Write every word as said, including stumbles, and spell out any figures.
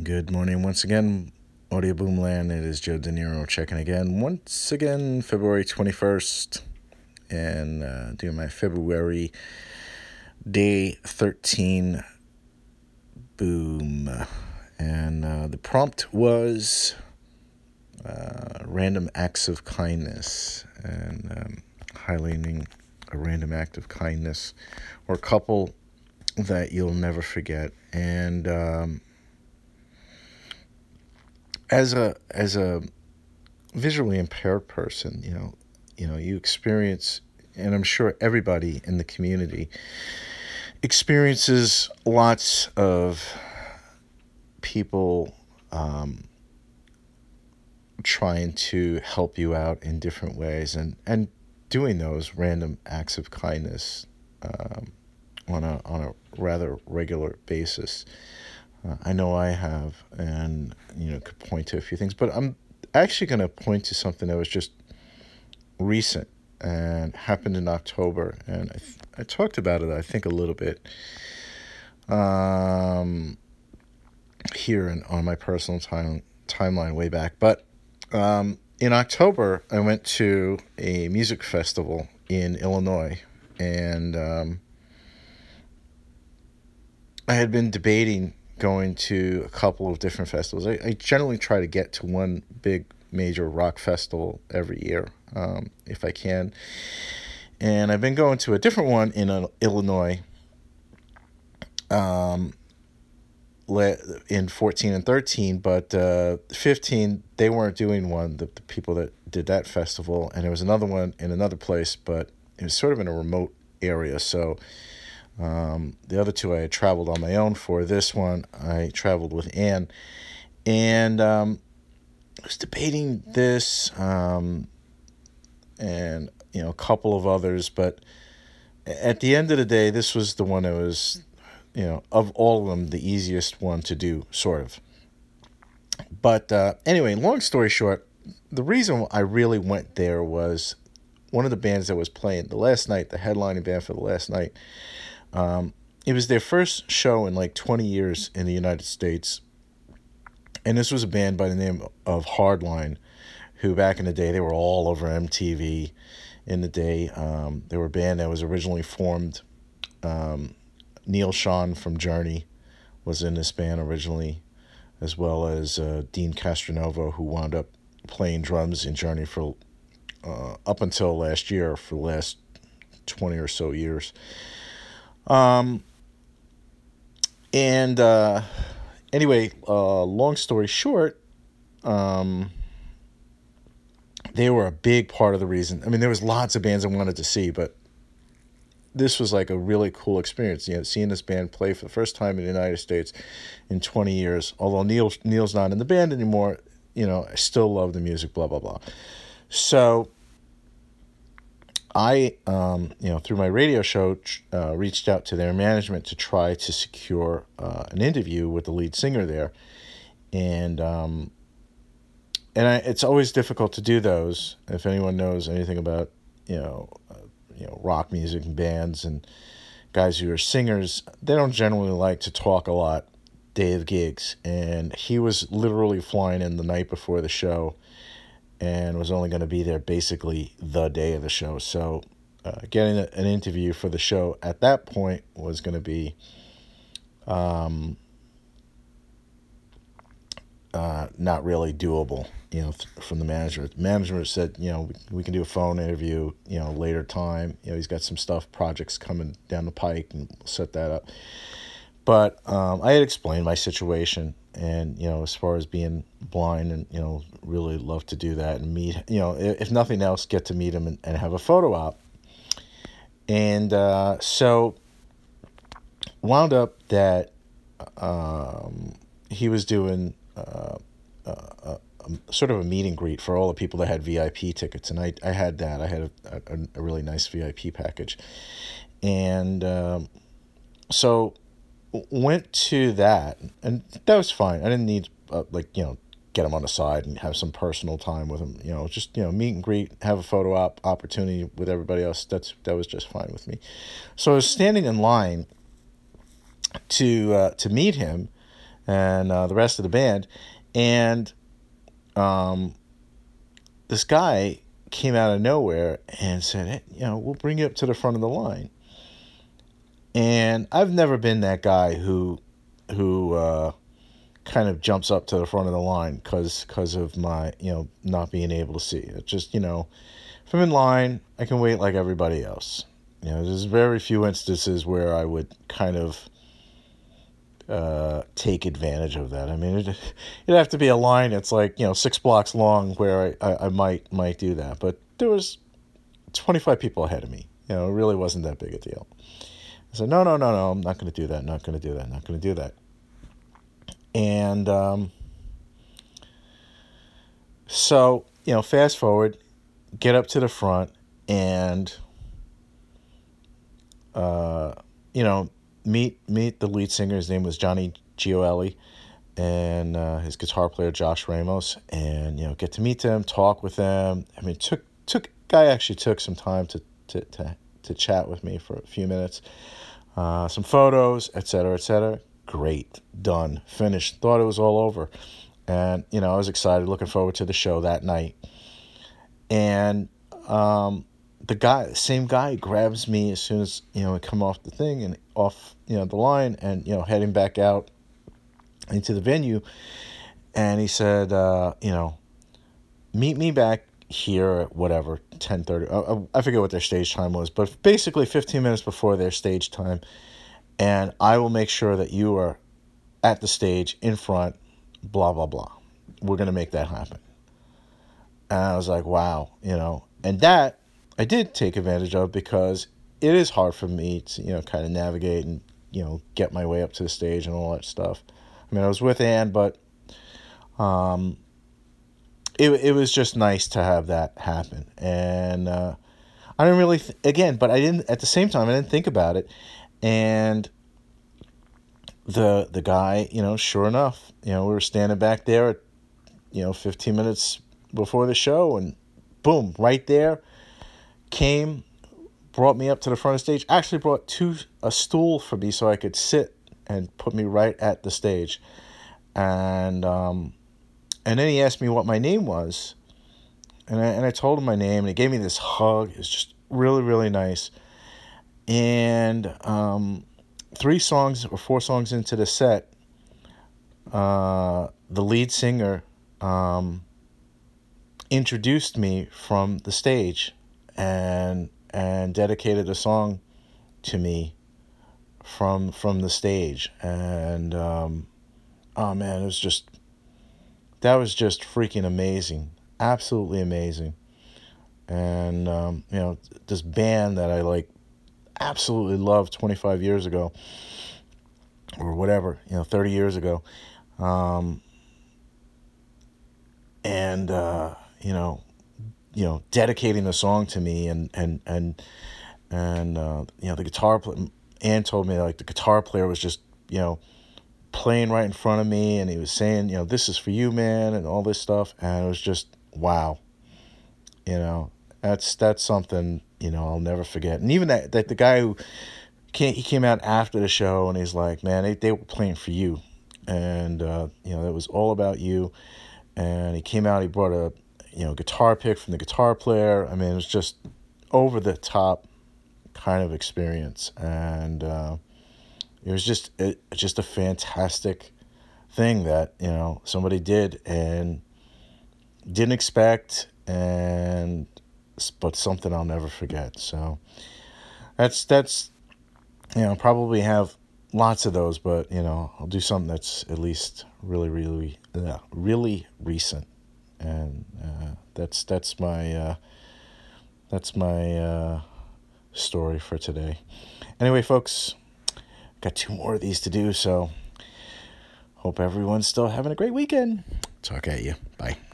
Good morning once again, Audio Boomland. It is Joe De Niro checking again. Once again, February twenty-first, and uh, doing my February day thirteen boom. And uh, the prompt was uh, random acts of kindness, and um, highlighting a random act of kindness or a couple that you'll never forget. And um, as a as a visually impaired person, you know, you know, you experience, and I'm sure everybody in the community experiences lots of people um, trying to help you out in different ways, and, and doing those random acts of kindness um, on a on a rather regular basis. Uh, I know I have, and you know, could point to a few things, but I'm actually going to point to something that was just recent and happened in October, and I th- I talked about it, I think, a little bit um, here and on my personal time timeline way back. But um, in October, I went to a music festival in Illinois, and um, I had been debating going to a couple of different festivals. I, I generally try to get to one big major rock festival every year, um, if I can. And I've been going to a different one in uh, Illinois um, in fourteen and thirteen, but uh, fifteen, they weren't doing one, the, the people that did that festival. And there was another one in another place, but it was sort of in a remote area. So Um, the other two I had traveled on my own for. This one I traveled with Anne, and um, I was debating this um, and you know a couple of others, but at the end of the day, this was the one that was, you know, of all of them, the easiest one to do, sort of. But uh, anyway, long story short, the reason I really went there was one of the bands that was playing the last night, the headlining band for the last night. Um, it was their first show in like twenty years in the United States. And this was a band by the name of Hardline, who back in the day, they were all over M T V in the day. Um, they were a band that was originally formed. Um, Neil Schon from Journey was in this band originally, as well as uh, Dean Castronovo, who wound up playing drums in Journey for uh, up until last year, for the last twenty or so years. Um, and, uh, anyway, uh, long story short, um, they were a big part of the reason. I mean, there was lots of bands I wanted to see, but this was like a really cool experience, you know, seeing this band play for the first time in the United States in twenty years. Although Neil, Neil's not in the band anymore, you know, I still love the music, blah, blah, blah. So I, um, you know, through my radio show, uh, reached out to their management to try to secure uh, an interview with the lead singer there, and um, and I, it's always difficult to do those. If anyone knows anything about, you know, uh, you know, rock music and bands and guys who are singers, they don't generally like to talk a lot day of gigs. And he was literally flying in the night before the show, and was only going to be there basically the day of the show. So uh, getting a, an interview for the show at that point was going to be um, uh, not really doable, you know, th- from the manager. The manager said, you know, we, we can do a phone interview, you know, later time. You know, he's got some stuff, projects coming down the pike, and we'll set that up. But um, I had explained my situation, and, you know, as far as being blind, and, you know, really love to do that and meet, you know, if nothing else, get to meet him and, and have a photo op. And uh, so wound up that um, he was doing uh, a, a, a sort of a meet and greet for all the people that had V I P tickets. And I, I had that. I had a, a, a really nice V I P package. And um, so went to that, and that was fine. I didn't need uh, like, you know, get him on the side and have some personal time with him, you know, just, you know, meet and greet, have a photo op opportunity with everybody else. That's, that was just fine with me. So I was standing in line to, uh, to meet him, and uh, the rest of the band, and um, this guy came out of nowhere and said, hey, you know, we'll bring you up to the front of the line. And I've never been that guy who, who uh, kind of jumps up to the front of the line because because of my, you know, not being able to see. It's just, you know, if I'm in line, I can wait like everybody else. You know, there's very few instances where I would kind of uh, take advantage of that. I mean, it, it'd have to be a line that's like, you know, six blocks long where I, I, I might might do that. But there was twenty-five people ahead of me. You know, it really wasn't that big a deal. I said, no, no, no, no, I'm not going to do that, not going to do that, not going to do that. And um, so, you know, fast forward, get up to the front, and, uh, you know, meet meet the lead singer. His name was Johnny Gioeli, and uh, his guitar player, Josh Ramos, and, you know, get to meet them, talk with them. I mean, took, took guy actually took some time to, to, to, to chat with me for a few minutes. Uh, some photos, et cetera, et cetera. Great. Done. Finished. Thought it was all over. And, you know, I was excited, looking forward to the show that night. And um, the guy, the same guy grabs me as soon as, you know, I come off the thing and off, you know, the line and, you know, heading back out into the venue. And he said, uh, you know, meet me back here at whatever, ten thirty. I, I forget what their stage time was, but basically fifteen minutes before their stage time. And I will make sure that you are at the stage in front, blah, blah, blah. We're going to make that happen. And I was like, wow, you know, and that I did take advantage of because it is hard for me to, you know, kind of navigate and, you know, get my way up to the stage and all that stuff. I mean, I was with Ann, but um, it it was just nice to have that happen. And uh, I didn't really, th- again, but I didn't, at the same time, I didn't think about it. And the the guy, you know, sure enough, you know, we were standing back there at, you know, fifteen minutes before the show, and boom, right there, came, brought me up to the front of the stage, actually brought two, a stool for me so I could sit and put me right at the stage. And um, and then he asked me what my name was, and I, and I told him my name, and he gave me this hug. It was just really, really nice. And um, three songs or four songs into the set, uh, the lead singer um, introduced me from the stage and and dedicated a song to me from from the stage. And um, oh man, it was just, that was just freaking amazing, absolutely amazing. And um, you know, this band that I like absolutely loved twenty-five years ago or whatever, you know, thirty years ago, um, and uh, you know, you know, dedicating the song to me, and and and and uh, you know, the guitar player, Ann told me like the guitar player was just, you know, playing right in front of me, and he was saying, you know, this is for you, man, and all this stuff, and it was just wow, you know, that's that's something, you know, I'll never forget. And even that that the guy who came, he came out after the show, and he's like, man, they they were playing for you, and uh, you know, it was all about you. And he came out, he brought a, you know, guitar pick from the guitar player. I mean, it was just over the top kind of experience, and uh, it was just it, just a fantastic thing that, you know, somebody did and didn't expect, and but something I'll never forget. So that's that's you know, probably have lots of those, but you know, I'll do something that's at least really, really, uh, really recent, and uh, that's that's my uh, that's my uh, story for today. Anyway, folks, got two more of these to do, so hope everyone's still having a great weekend. Talk at you. Bye.